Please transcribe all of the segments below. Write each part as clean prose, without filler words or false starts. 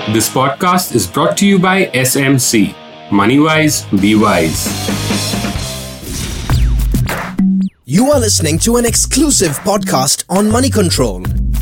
This podcast is brought to you by SMC. Moneywise, be wise. You are listening to an exclusive podcast on Money Control.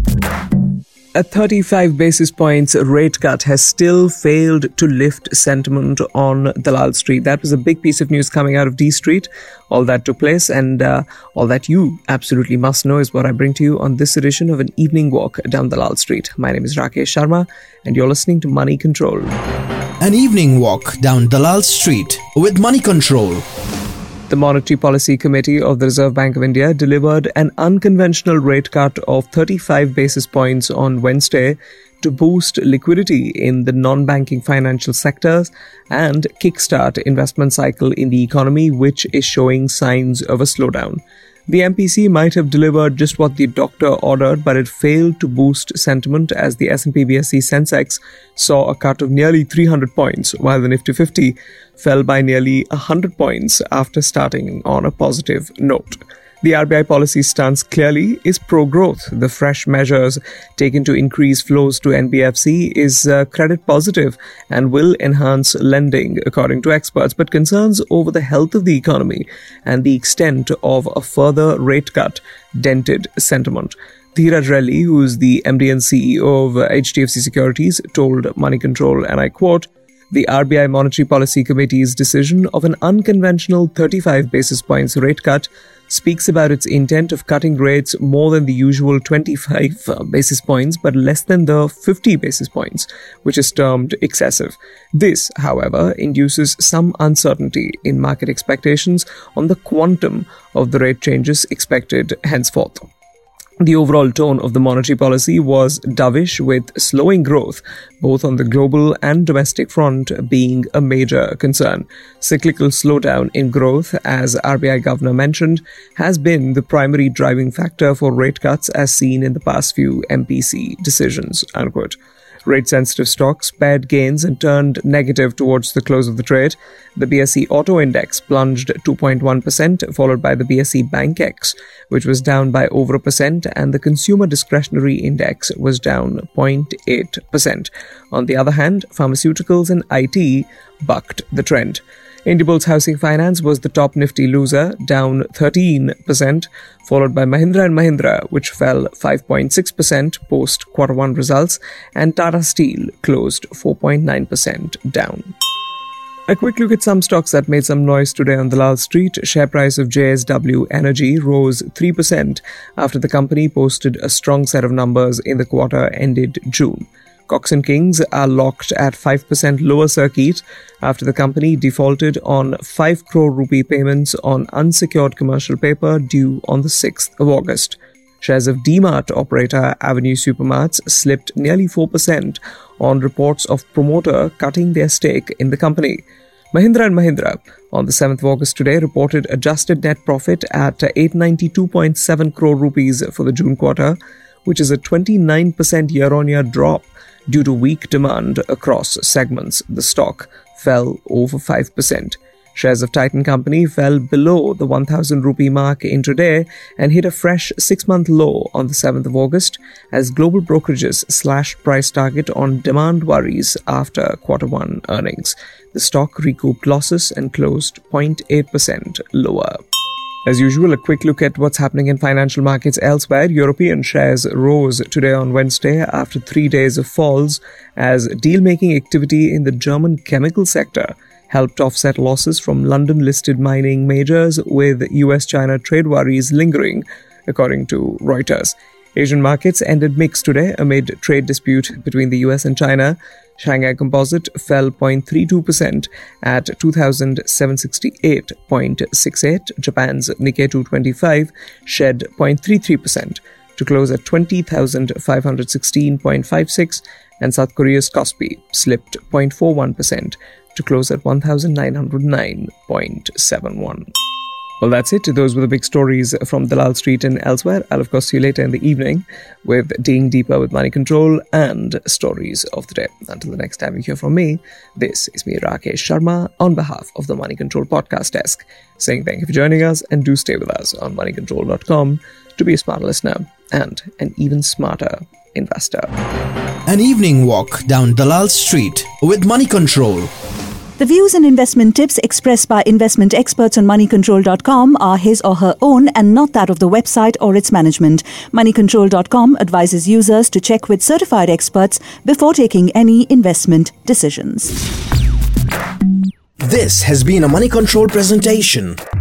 A 35 basis points rate cut has still failed to lift sentiment on Dalal Street. That was a big piece of news coming out of D Street. All that took place, and all that you absolutely must know is what I bring to you on this edition of an evening walk down Dalal Street. My name is Rakesh Sharma, and you're listening to Money Control. An evening walk down Dalal Street with Money Control. The Monetary Policy Committee of the Reserve Bank of India delivered an unconventional rate cut of 35 basis points on Wednesday to boost liquidity in the non-banking financial sectors and kickstart investment cycle in the economy, which is showing signs of a slowdown. The MPC might have delivered just what the doctor ordered, but it failed to boost sentiment as the S&P BSE Sensex saw a cut of nearly 300 points, while the Nifty 50 fell by nearly 100 points after starting on a positive note. The RBI policy stance clearly is pro-growth. The fresh measures taken to increase flows to NBFC is credit positive and will enhance lending, according to experts. But concerns over the health of the economy and the extent of a further rate cut dented sentiment. Dheeraj Relly, who is the MD and CEO of HDFC Securities, told Money Control, and I quote, "The RBI Monetary Policy Committee's decision of an unconventional 35 basis points rate cut speaks about its intent of cutting rates more than the usual 25 basis points, but less than the 50 basis points, which is termed excessive. This, however, induces some uncertainty in market expectations on the quantum of the rate changes expected henceforth." The overall tone of the monetary policy was dovish, with slowing growth, both on the global and domestic front, being a major concern. Cyclical slowdown in growth, as RBI Governor mentioned, has been the primary driving factor for rate cuts as seen in the past few MPC decisions, unquote. Rate-sensitive stocks spared gains and turned negative towards the close of the trade. The BSE Auto Index plunged 2.1%, followed by the BSE BankX, which was down by over 1%, and the Consumer Discretionary Index was down 0.8%. On the other hand, pharmaceuticals and IT bucked the trend. Indiabulls Housing Finance was the top Nifty loser, down 13%, followed by Mahindra & Mahindra, which fell 5.6% post Q1 results, and Tata Steel closed 4.9% down. A quick look at some stocks that made some noise today on Dalal Street. Share price of JSW Energy rose 3% after the company posted a strong set of numbers in the quarter ended June. Cox & Kings are locked at 5% lower circuit after the company defaulted on 5 crore rupee payments on unsecured commercial paper due on the 6th of August. Shares of D-Mart operator Avenue Supermarts slipped nearly 4% on reports of promoter cutting their stake in the company. Mahindra & Mahindra on the 7th of August today reported adjusted net profit at 892.7 crore rupees for the June quarter, which is a 29% year-on-year drop due to weak demand across segments. The stock fell over 5%. Shares of Titan Company fell below the 1,000 rupee mark intraday and hit a fresh 6-month low on the 7th of August as global brokerages slashed price target on demand worries after Q1 earnings. The stock recouped losses and closed 0.8% lower. As usual, a quick look at what's happening in financial markets elsewhere. European shares rose today on Wednesday after 3 days of falls as deal-making activity in the German chemical sector helped offset losses from London-listed mining majors, with US-China trade worries lingering, according to Reuters. Asian markets ended mixed today amid trade dispute between the US and China. Shanghai Composite fell 0.32% at 2,768.68. Japan's Nikkei 225 shed 0.33% to close at 20,516.56, and South Korea's Kospi slipped 0.41% to close at 1,909.71. Well, that's it. Those were the big stories from Dalal Street and elsewhere. I'll, of course, see you later in the evening with Digging Deeper with Money Control and Stories of the Day. Until the next time you hear from me, this is me, Rakesh Sharma, on behalf of the Money Control podcast desk, saying thank you for joining us and do stay with us on moneycontrol.com to be a smart listener and an even smarter investor. An evening walk down Dalal Street with Money Control. The views and investment tips expressed by investment experts on moneycontrol.com are his or her own and not that of the website or its management. Moneycontrol.com advises users to check with certified experts before taking any investment decisions. This has been a Money Control presentation.